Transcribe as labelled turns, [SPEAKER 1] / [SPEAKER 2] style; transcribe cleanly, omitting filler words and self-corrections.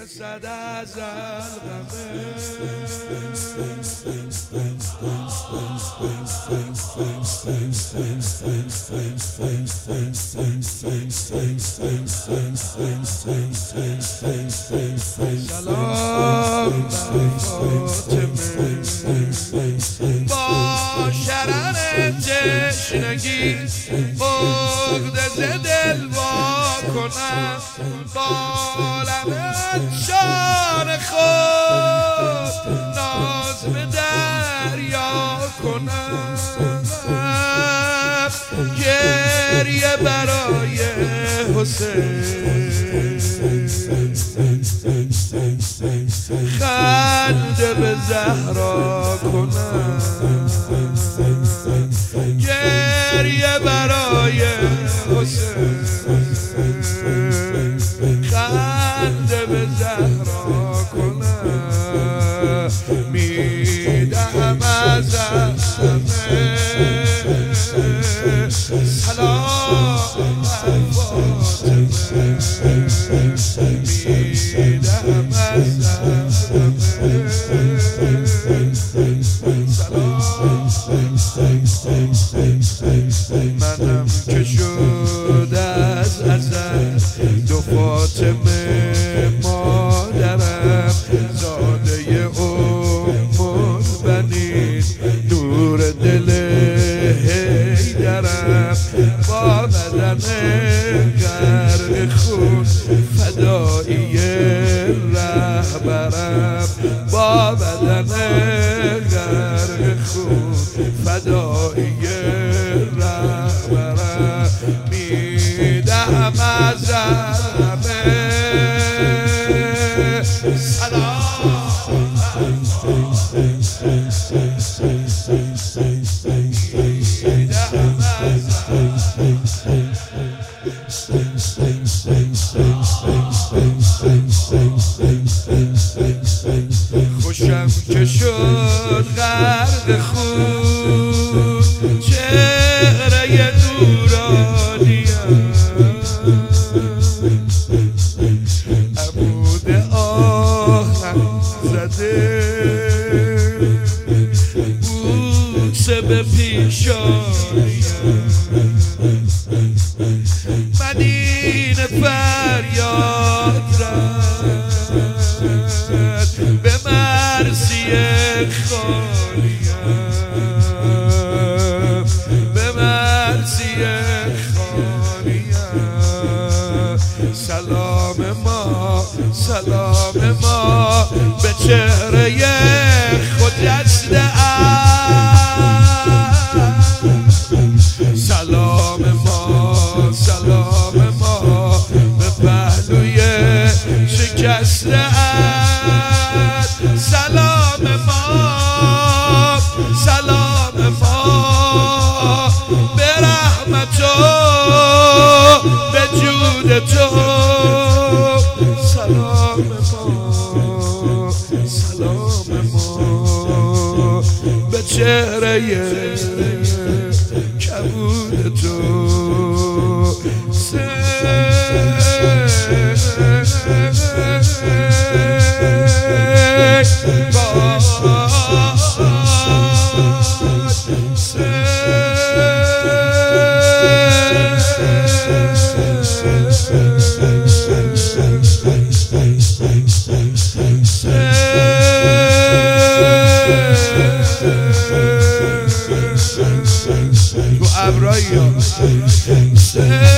[SPEAKER 1] صد ازل غمه سلام فاطمه با شرر تشنگی بغض ز دل وا کنم با لبت شان خود ناز به دریا کنم گریه برای حسین خنده به زهرا کنم گریه برای حسین خنده به زهرا کنم میدهم از همه سلام فاطمه میدهم از همه منم که شد از ازل دو فاطمه مادرم زاده البنین نور دل حیدرم با بدن غرق خون فدایی رهبرم با بدن غرق خون فدایی رهبرم میدهم از همه سلام میدهم خوشم که شد غرق خون چهره نورانیم عمود آهن زده بوسه به پیشانیم مدینه فریاد رد به مرثیه خانیم به مرثیه خانیم سلام ما به چهره خجسته سلام ما به پهلوی شکسته سلام ما به رحمت و به جود تو سلام ما به چهره کبود تو تو ابرایی